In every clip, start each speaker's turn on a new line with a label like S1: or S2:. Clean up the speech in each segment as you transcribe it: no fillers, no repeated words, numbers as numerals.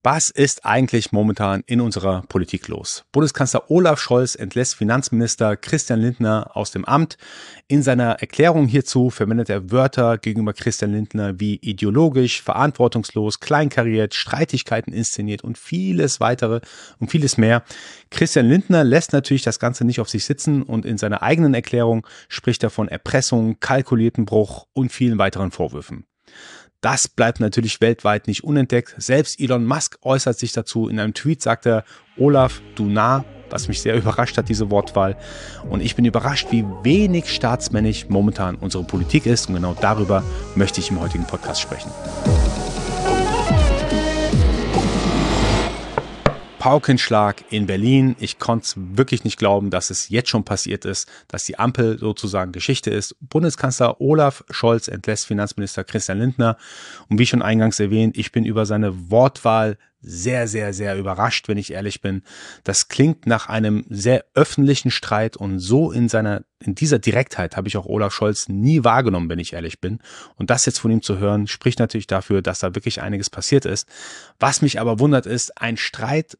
S1: Was ist eigentlich momentan in unserer Politik los? Bundeskanzler Olaf Scholz entlässt Finanzminister Christian Lindner aus dem Amt. In seiner Erklärung hierzu verwendet er Wörter gegenüber Christian Lindner wie ideologisch, verantwortungslos, kleinkariert, Streitigkeiten inszeniert und vieles weitere und vieles mehr. Christian Lindner lässt natürlich das Ganze nicht auf sich sitzen und in seiner eigenen Erklärung spricht er von Erpressung, kalkulierten Bruch und vielen weiteren Vorwürfen. Das bleibt natürlich weltweit nicht unentdeckt. Selbst Elon Musk äußert sich dazu. In einem Tweet sagt er, Olaf, du Narr, was mich sehr überrascht hat, diese Wortwahl. Und ich bin überrascht, wie wenig staatsmännisch momentan unsere Politik ist. Und genau darüber möchte ich im heutigen Podcast sprechen. Paukenschlag in Berlin. Ich konnte es wirklich nicht glauben, dass es jetzt schon passiert ist, dass die Ampel sozusagen Geschichte ist. Bundeskanzler Olaf Scholz entlässt Finanzminister Christian Lindner. Und wie schon eingangs erwähnt, ich bin über seine Wortwahl sehr, sehr, sehr überrascht, wenn ich ehrlich bin. Das klingt nach einem sehr öffentlichen Streit und so in dieser Direktheit habe ich auch Olaf Scholz nie wahrgenommen, wenn ich ehrlich bin. Und das jetzt von ihm zu hören, spricht natürlich dafür, dass da wirklich einiges passiert ist. Was mich aber wundert ist, ein Streit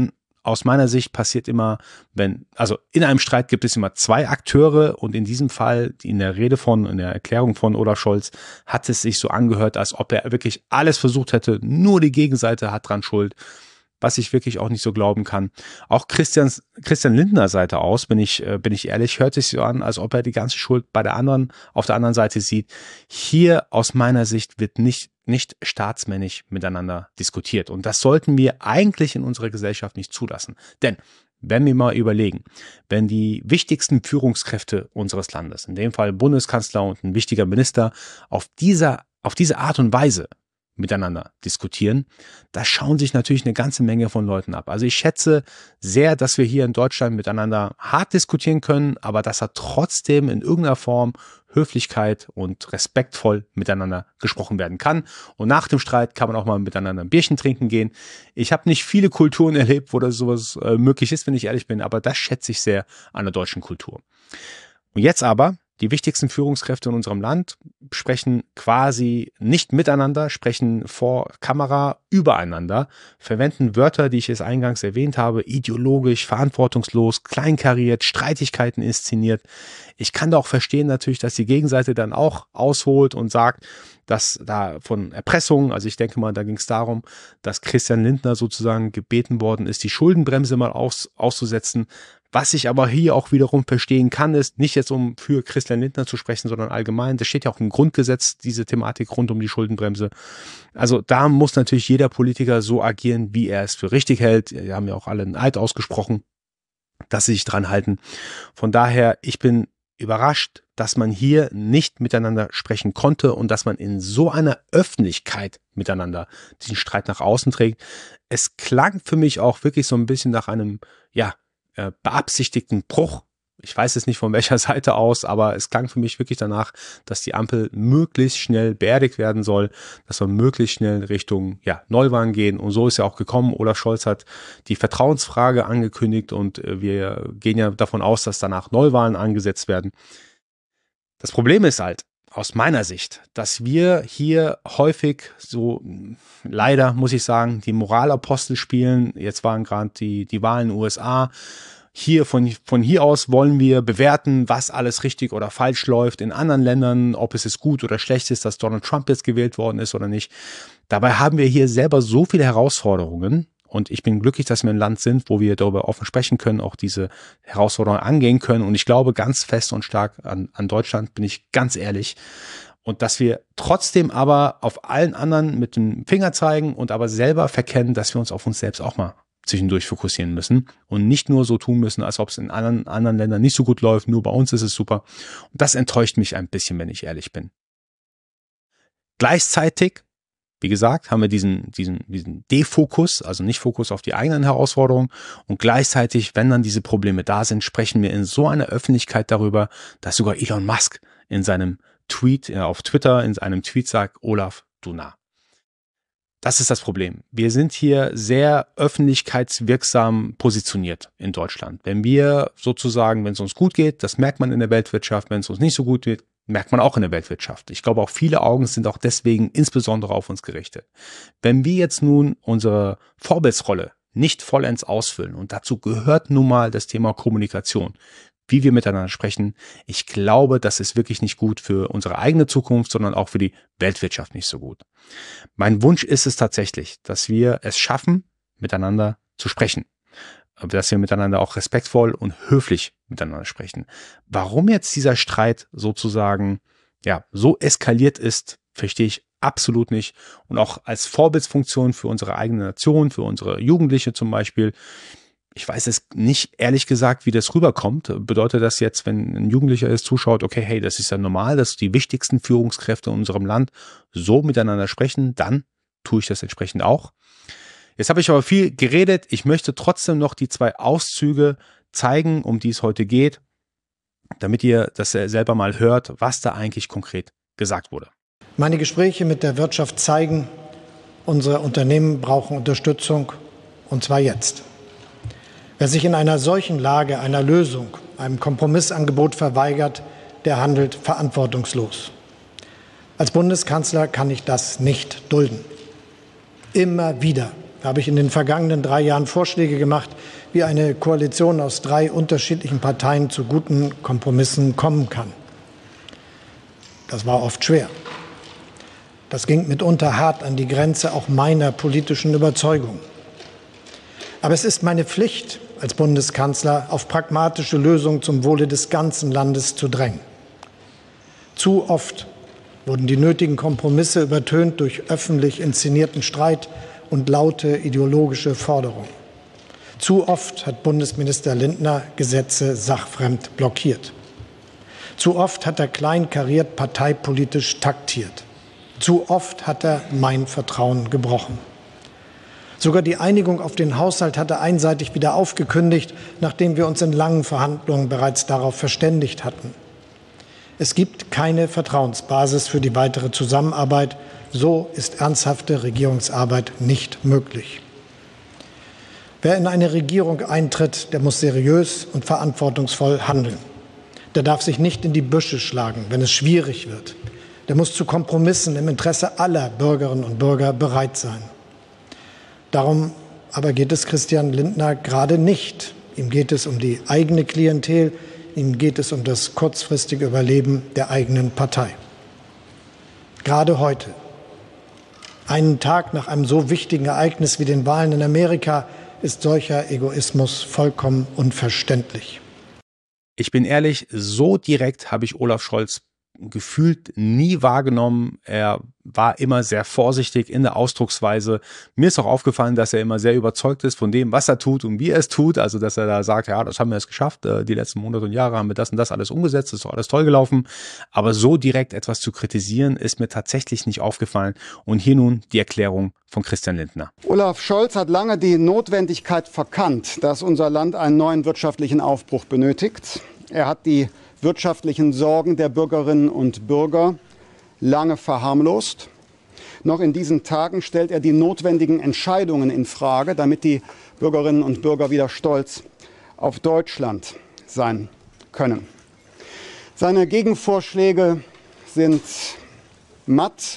S1: aus meiner Sicht passiert immer, also in einem Streit gibt es immer zwei Akteure und in diesem Fall, in der Erklärung von Olaf Scholz, hat es sich so angehört, als ob er wirklich alles versucht hätte, nur die Gegenseite hat dran Schuld, was ich wirklich auch nicht so glauben kann. Auch Christian Lindner Seite aus, bin ich ehrlich, hört sich so an, als ob er die ganze Schuld auf der anderen Seite sieht. Hier aus meiner Sicht wird nicht staatsmännisch miteinander diskutiert. Und das sollten wir eigentlich in unserer Gesellschaft nicht zulassen. Denn wenn wir mal überlegen, wenn die wichtigsten Führungskräfte unseres Landes, in dem Fall Bundeskanzler und ein wichtiger Minister, auf diese Art und Weise miteinander diskutieren, da schauen sich natürlich eine ganze Menge von Leuten ab. Also ich schätze sehr, dass wir hier in Deutschland miteinander hart diskutieren können, aber dass da trotzdem in irgendeiner Form Höflichkeit und respektvoll miteinander gesprochen werden kann. Und nach dem Streit kann man auch mal miteinander ein Bierchen trinken gehen. Ich habe nicht viele Kulturen erlebt, wo das sowas möglich ist, wenn ich ehrlich bin, aber das schätze ich sehr an der deutschen Kultur. Und jetzt aber, die wichtigsten Führungskräfte in unserem Land sprechen quasi nicht miteinander, sprechen vor Kamera übereinander, verwenden Wörter, die ich es eingangs erwähnt habe, ideologisch, verantwortungslos, kleinkariert, Streitigkeiten inszeniert. Ich kann da auch verstehen natürlich, dass die Gegenseite dann auch ausholt und sagt, dass da von Erpressung, also ich denke mal, da ging es darum, dass Christian Lindner sozusagen gebeten worden ist, die Schuldenbremse mal auszusetzen. Was ich aber hier auch wiederum verstehen kann, ist nicht jetzt, um für Christian Lindner zu sprechen, sondern allgemein. Das steht ja auch im Grundgesetz, diese Thematik rund um die Schuldenbremse. Also da muss natürlich jeder Politiker so agieren, wie er es für richtig hält. Wir haben ja auch alle einen Eid ausgesprochen, dass sie sich dran halten. Von daher, ich bin überrascht, dass man hier nicht miteinander sprechen konnte und dass man in so einer Öffentlichkeit miteinander diesen Streit nach außen trägt. Es klang für mich auch wirklich so ein bisschen nach einem, beabsichtigten Bruch. Ich weiß es nicht von welcher Seite aus, aber es klang für mich wirklich danach, dass die Ampel möglichst schnell beerdigt werden soll, dass wir möglichst schnell Richtung Neuwahlen gehen. Und so ist ja auch gekommen. Olaf Scholz hat die Vertrauensfrage angekündigt und wir gehen ja davon aus, dass danach Neuwahlen angesetzt werden. Das Problem ist halt, aus meiner Sicht, dass wir hier häufig so, leider muss ich sagen, die Moralapostel spielen. Jetzt waren gerade die Wahlen in den USA. Hier, von hier aus wollen wir bewerten, was alles richtig oder falsch läuft in anderen Ländern, ob es gut oder schlecht ist, dass Donald Trump jetzt gewählt worden ist oder nicht. Dabei haben wir hier selber so viele Herausforderungen. Und ich bin glücklich, dass wir ein Land sind, wo wir darüber offen sprechen können, auch diese Herausforderungen angehen können. Und ich glaube ganz fest und stark an Deutschland, bin ich ganz ehrlich. Und dass wir trotzdem aber auf allen anderen mit dem Finger zeigen und aber selber verkennen, dass wir uns auf uns selbst auch mal zwischendurch fokussieren müssen und nicht nur so tun müssen, als ob es in anderen Ländern nicht so gut läuft, nur bei uns ist es super. Und das enttäuscht mich ein bisschen, wenn ich ehrlich bin. Gleichzeitig, wie gesagt, haben wir diesen Defokus, also nicht Fokus auf die eigenen Herausforderungen. Und gleichzeitig, wenn dann diese Probleme da sind, sprechen wir in so einer Öffentlichkeit darüber, dass sogar Elon Musk in seinem Tweet, auf Twitter, in einem Tweet sagt, Olaf, du Narr. Das ist das Problem. Wir sind hier sehr öffentlichkeitswirksam positioniert in Deutschland. Wenn wir sozusagen, wenn es uns gut geht, das merkt man in der Weltwirtschaft, wenn es uns nicht so gut geht, Merkt man auch in der Weltwirtschaft. Ich glaube, auch viele Augen sind auch deswegen insbesondere auf uns gerichtet. Wenn wir jetzt nun unsere Vorbildsrolle nicht vollends ausfüllen, und dazu gehört nun mal das Thema Kommunikation, wie wir miteinander sprechen, ich glaube, das ist wirklich nicht gut für unsere eigene Zukunft, sondern auch für die Weltwirtschaft nicht so gut. Mein Wunsch ist es tatsächlich, dass wir es schaffen, miteinander zu sprechen. Dass wir miteinander auch respektvoll und höflich miteinander sprechen. Warum jetzt dieser Streit sozusagen so eskaliert ist, verstehe ich absolut nicht. Und auch als Vorbildsfunktion für unsere eigene Nation, für unsere Jugendliche zum Beispiel, ich weiß es nicht, ehrlich gesagt, wie das rüberkommt. Bedeutet das jetzt, wenn ein Jugendlicher ist, zuschaut, okay, hey, das ist ja normal, dass die wichtigsten Führungskräfte in unserem Land so miteinander sprechen, dann tue ich das entsprechend auch. Jetzt habe ich aber viel geredet. Ich möchte trotzdem noch die 2 Auszüge zeigen, um die es heute geht, damit ihr das selber mal hört, was da eigentlich konkret gesagt wurde.
S2: Meine Gespräche mit der Wirtschaft zeigen, unsere Unternehmen brauchen Unterstützung, und zwar jetzt. Wer sich in einer solchen Lage einer Lösung, einem Kompromissangebot verweigert, der handelt verantwortungslos. Als Bundeskanzler kann ich das nicht dulden. Immer wieder habe ich in den vergangenen 3 Jahren Vorschläge gemacht, wie eine Koalition aus 3 unterschiedlichen Parteien zu guten Kompromissen kommen kann. Das war oft schwer. Das ging mitunter hart an die Grenze auch meiner politischen Überzeugung. Aber es ist meine Pflicht als Bundeskanzler, auf pragmatische Lösungen zum Wohle des ganzen Landes zu drängen. Zu oft wurden die nötigen Kompromisse übertönt durch öffentlich inszenierten Streit und laute ideologische Forderungen. Zu oft hat Bundesminister Lindner Gesetze sachfremd blockiert. Zu oft hat er kleinkariert parteipolitisch taktiert. Zu oft hat er mein Vertrauen gebrochen. Sogar die Einigung auf den Haushalt hat er einseitig wieder aufgekündigt, nachdem wir uns in langen Verhandlungen bereits darauf verständigt hatten. Es gibt keine Vertrauensbasis für die weitere Zusammenarbeit. So ist ernsthafte Regierungsarbeit nicht möglich. Wer in eine Regierung eintritt, der muss seriös und verantwortungsvoll handeln. Der darf sich nicht in die Büsche schlagen, wenn es schwierig wird. Der muss zu Kompromissen im Interesse aller Bürgerinnen und Bürger bereit sein. Darum aber geht es Christian Lindner gerade nicht. Ihm geht es um die eigene Klientel, ihm geht es um das kurzfristige Überleben der eigenen Partei. Gerade heute, einen Tag nach einem so wichtigen Ereignis wie den Wahlen in Amerika, ist solcher Egoismus vollkommen unverständlich.
S1: Ich bin ehrlich, so direkt habe ich Olaf Scholz gefühlt nie wahrgenommen. Er war immer sehr vorsichtig in der Ausdrucksweise. Mir ist auch aufgefallen, dass er immer sehr überzeugt ist von dem, was er tut und wie er es tut. Also, dass er da sagt, ja, das haben wir jetzt geschafft. Die letzten Monate und Jahre haben wir das und das alles umgesetzt. Das ist doch alles toll gelaufen. Aber so direkt etwas zu kritisieren, ist mir tatsächlich nicht aufgefallen. Und hier nun die Erklärung von Christian Lindner.
S3: Olaf Scholz hat lange die Notwendigkeit verkannt, dass unser Land einen neuen wirtschaftlichen Aufbruch benötigt. Er hat die wirtschaftlichen Sorgen der Bürgerinnen und Bürger lange verharmlost. Noch in diesen Tagen stellt er die notwendigen Entscheidungen in Frage, damit die Bürgerinnen und Bürger wieder stolz auf Deutschland sein können. Seine Gegenvorschläge sind matt,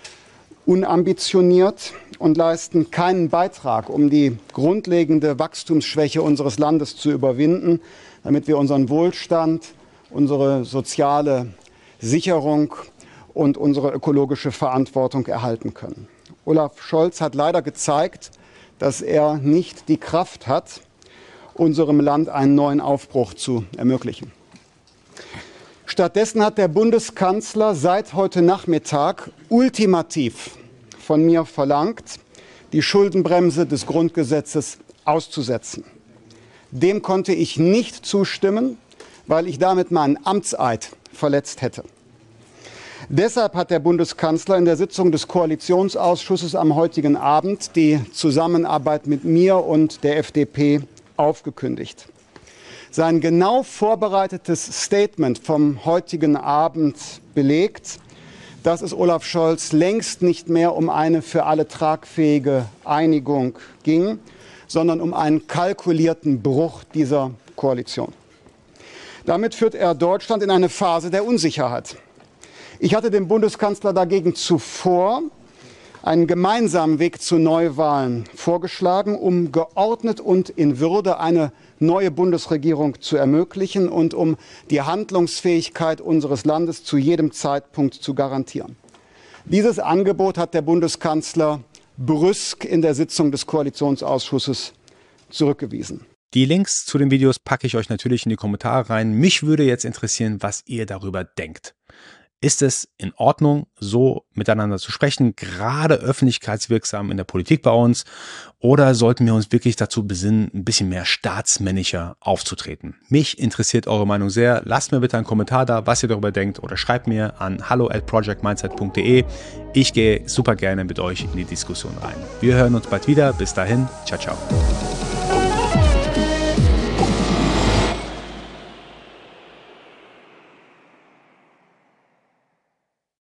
S3: unambitioniert und leisten keinen Beitrag, um die grundlegende Wachstumsschwäche unseres Landes zu überwinden, damit wir unseren Wohlstand, unsere soziale Sicherung und unsere ökologische Verantwortung erhalten können. Olaf Scholz hat leider gezeigt, dass er nicht die Kraft hat, unserem Land einen neuen Aufbruch zu ermöglichen. Stattdessen hat der Bundeskanzler seit heute Nachmittag ultimativ von mir verlangt, die Schuldenbremse des Grundgesetzes auszusetzen. Dem konnte ich nicht zustimmen, weil ich damit meinen Amtseid verletzt hätte. Deshalb hat der Bundeskanzler in der Sitzung des Koalitionsausschusses am heutigen Abend die Zusammenarbeit mit mir und der FDP aufgekündigt. Sein genau vorbereitetes Statement vom heutigen Abend belegt, dass es Olaf Scholz längst nicht mehr um eine für alle tragfähige Einigung ging, sondern um einen kalkulierten Bruch dieser Koalition. Damit führt er Deutschland in eine Phase der Unsicherheit. Ich hatte dem Bundeskanzler dagegen zuvor einen gemeinsamen Weg zu Neuwahlen vorgeschlagen, um geordnet und in Würde eine neue Bundesregierung zu ermöglichen und um die Handlungsfähigkeit unseres Landes zu jedem Zeitpunkt zu garantieren. Dieses Angebot hat der Bundeskanzler brüsk in der Sitzung des Koalitionsausschusses zurückgewiesen.
S1: Die Links zu den Videos packe ich euch natürlich in die Kommentare rein. Mich würde jetzt interessieren, was ihr darüber denkt. Ist es in Ordnung, so miteinander zu sprechen, gerade öffentlichkeitswirksam in der Politik bei uns? Oder sollten wir uns wirklich dazu besinnen, ein bisschen mehr staatsmännischer aufzutreten? Mich interessiert eure Meinung sehr. Lasst mir bitte einen Kommentar da, was ihr darüber denkt, oder schreibt mir an hallo@projectmindset.de. Ich gehe super gerne mit euch in die Diskussion rein. Wir hören uns bald wieder. Bis dahin. Ciao, ciao.